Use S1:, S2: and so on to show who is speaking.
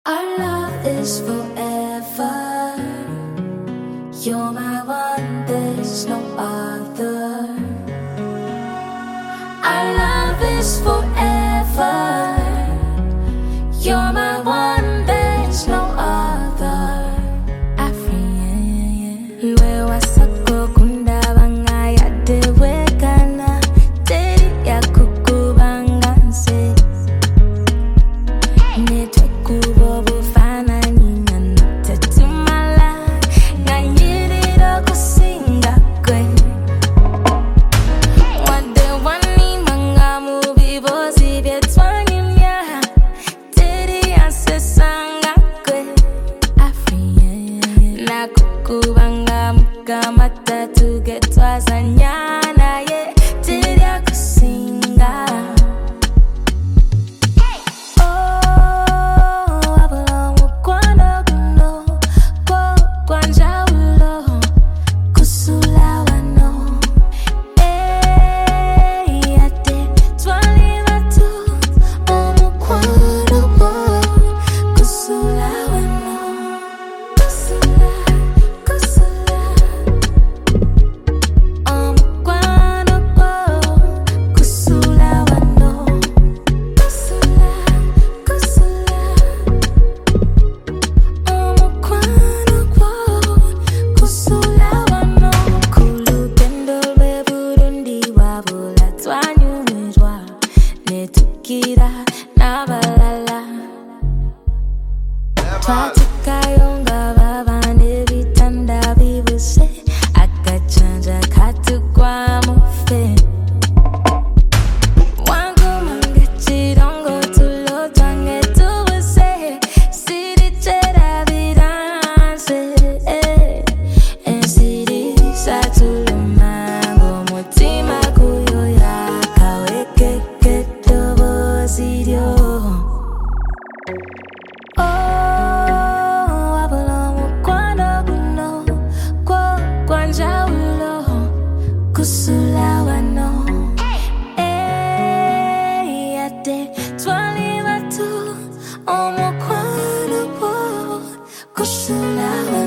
S1: Our love is forever. You're my one, there's no other. Our love is forever. You're my one, there's no other. African. Lwe wasako kunda banga ya dewe kana teri ya kukubanga nse. Netukubo bufana nina natatumala nganyiriro kusinga kwe. Wade wani manga mubi bozi byetwanyimya teri yansesanga kwe. African. Nakukubanga mukamata tugetwazanyana ye teri yakusinga. Twachikayonga babane bitanda bibuse akachanja katukwa mufe. Wangu mange chirongo tulo twange tubuse siri chera biranse siri satulu mango mutima kuyo yakaweke ketobo sirio. Kusula wano, ate twali batu omukwano gwo. Kusula wano.